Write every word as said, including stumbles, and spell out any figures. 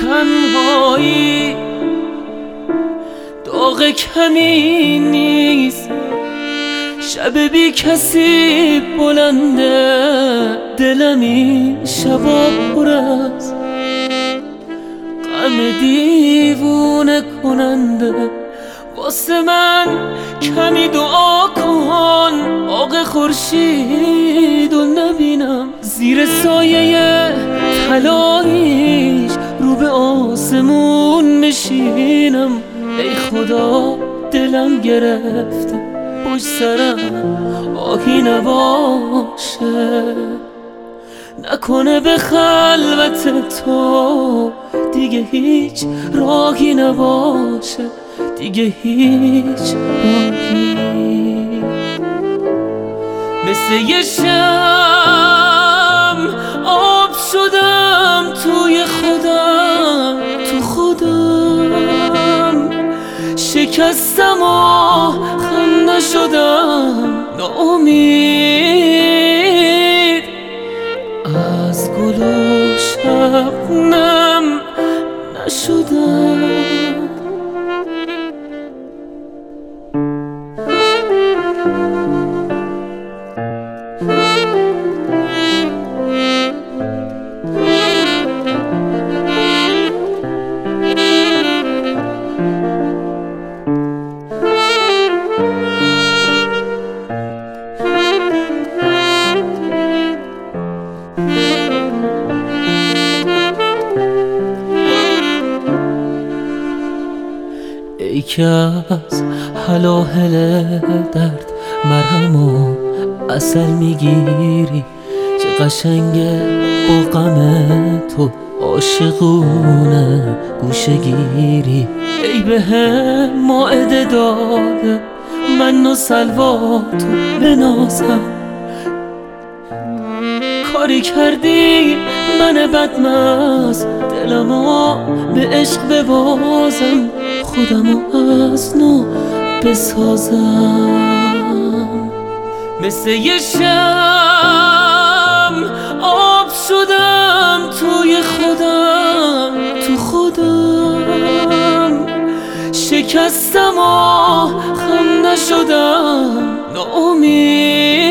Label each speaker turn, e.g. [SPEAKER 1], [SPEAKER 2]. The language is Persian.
[SPEAKER 1] تنهایی داغ کمی نیست، شب بی کسی بلنده، دلمی شبا پر است غم دیوونه کننده. واسه من کمی دعا کن، آق خورشیدو نبینم زیر سایه طلاییش، رو به آسمون نشینم. ای خدا دلم گرفته پشت سرم آهی نباشه، نکنه به خلوت تو دیگه هیچ راهی نباشه، دیگه هیچ راهی. مثل یه شم آب شدم توی خودم، تو خودم شکستم و خنده شدم، ناامید از گل و شبنم نشدم. ای که از هلاهل درد مرهم و عسل میگیری، چه قشنگه با غم تو عاشقونه گوشه گیری. ای به هم مائده داده من و سلوا تو بنازم، کاری کردی من بدمست دلمو به عشق ببازم، خودمو از نو بسازم. مثل یه شم آب شدم توی خودم، تو خودم شکستم و خم نشدم، ناامید